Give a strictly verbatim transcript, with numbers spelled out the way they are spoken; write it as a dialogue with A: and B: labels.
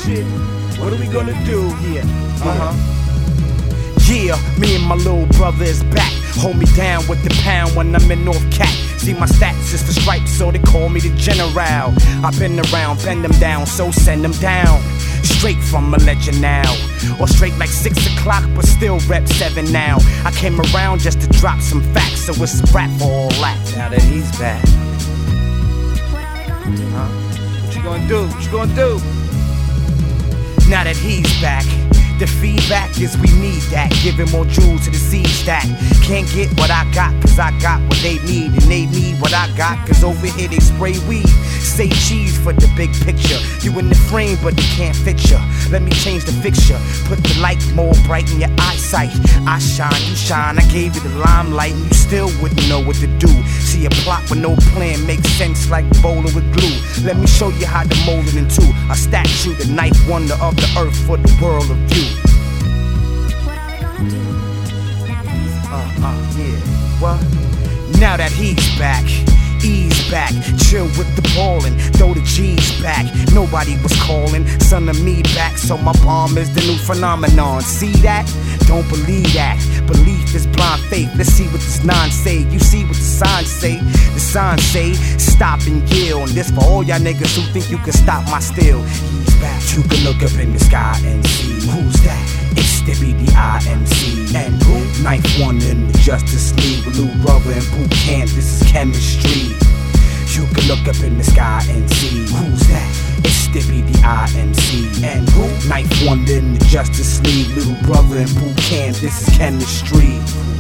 A: shit. What are we gonna do here? Uh-huh.
B: Yeah, me and my little brother is back. Hold me down with the pound when I'm in North Cat. See my stats is the stripes, so they call me the general. I've been around, bend them down, so send them down. Straight from a legend now, or straight like six o'clock, but still rep seven now. I came around just to drop some facts, so it's a rap for all that. Now that he's back,
A: Huh? What you gonna do? What you gonna do?
B: now that he's back, the feedback is we need that. Giving more jewels to the seeds that can't get what I got, cause I got what they need, and they need what I got, cause over here they spray weed. Say cheese for the big picture. You in the frame, but they can't fit you. Let me change the fixture, put the light more bright in your eyesight. I shine, you shine, I gave you the limelight, and you still wouldn't know what to do. See a plot with no plan makes sense like bowling with glue. Let me show you how to mold it into a statue, the ninth wonder of the earth for the world of view. Uh, uh, yeah, what? Now that he's back, ease back, chill with the ballin', throw the G's back. Nobody was calling, son of me back, so my bomb is the new phenomenon. See that? Don't believe that. Belief is blind faith. Let's see what this nine say. You see what the signs say? The signs say, stop and yield. And this for all y'all niggas who think you can stop my steal. He's back. You can look up in the sky and see who's that. It's Stippy the I M C. And who? Ninth one in the Justice League with Lou Brother and Boot Camp. This is chemistry. You can look up in the sky and see who's that. It's Stippy the I M C. And who? Ninth one in the Justice League, Little Brother and Boot Camp. This is chemistry.